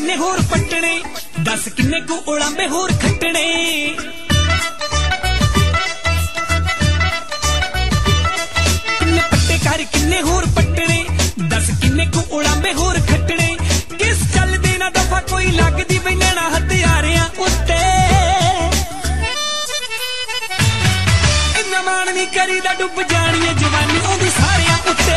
किन्ने होर पट्टने दस किन्ने को उड़ांबे होर खट्टने किन्ने पट्टे कर किन्ने होर पट्टने दस किन्ने को उड़ांबे होर खट्टने किस चल देना दफा कोई लगदी बई नैना हथियारियां उत्ते इन्ना मान नहीं करीदा डुब जानी है जवानी ओदी सारियां उत्ते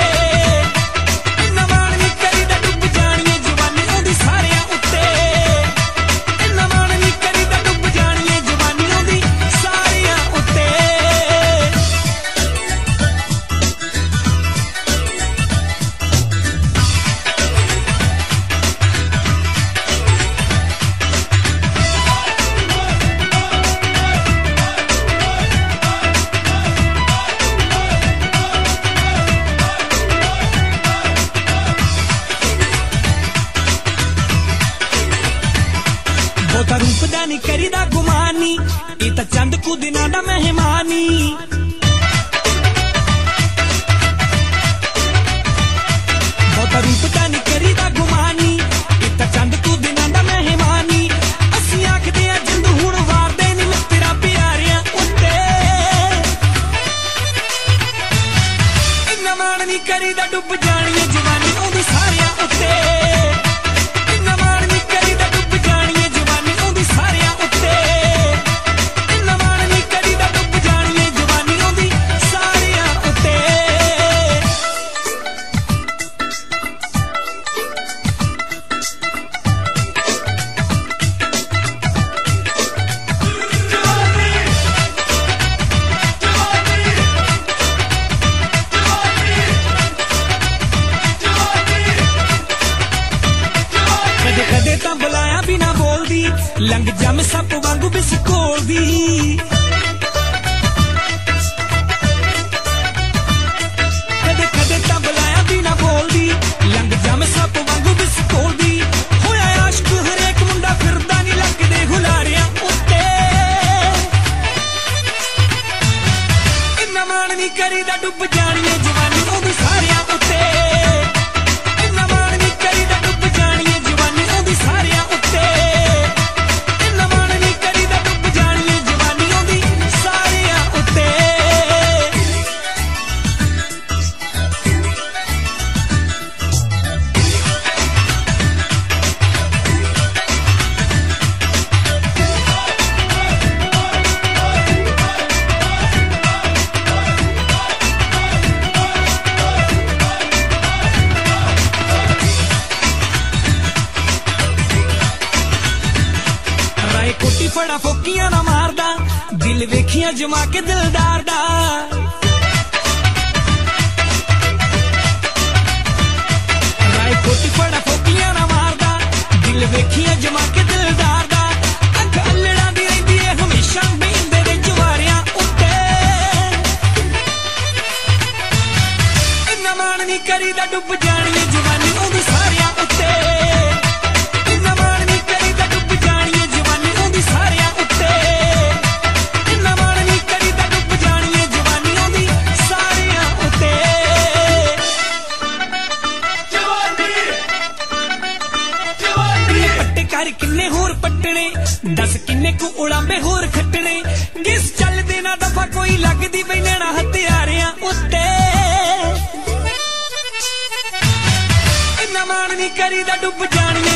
रूप दा नहीं करीदा गुमानी ये तां चंद कु दिनां दा मेहमानी बहुता रूप दा नहीं करीदा गुमानी ये तां चंद कु दिनां दा मेहमानी असीं आखदे आ जिंद हुण वारदे नी मित्तरा प्यारियां उत्ते इन्ना मान नहीं करीदा डुब जानी है जवानी ओदी सारियां उत्ते बुलाया बिना बोलदी लंघ जम सप वांगू बिसकोलदी कदे कदे तां बुलाया बिना बोलदी लंघ जम सप वांगू बिसकोलदी होया आशिक हरेक मुंडा फिरदा नी लगदे हुलारियां उत्ते इन्ना मान नी करीदा डुब जानी है जवानी ओदी सारियां उत्ते कोटी फड़ा फोकियां ना मारदा दिल वेखियां जमा के दिलदार दा राय कोटी फड़ा फोकियां ना मारदा दिल वेखियां जमा के दिलदार दा अख अल्लड़ा दी रहिंदी है हमेशा बेंदे दे जवारियां उत्ते इन्ना मान नहीं करीदा डुब जानी है जवानी ओदी सारियां उत्ते किन्ने होर पट्टने दस किन्ने को उड़ांबे होर खट्टने किस चल देना दफा कोई लगदी बई नैना हथियारियां उत्ते इन्ना मान नहीं करीदा डुब जानी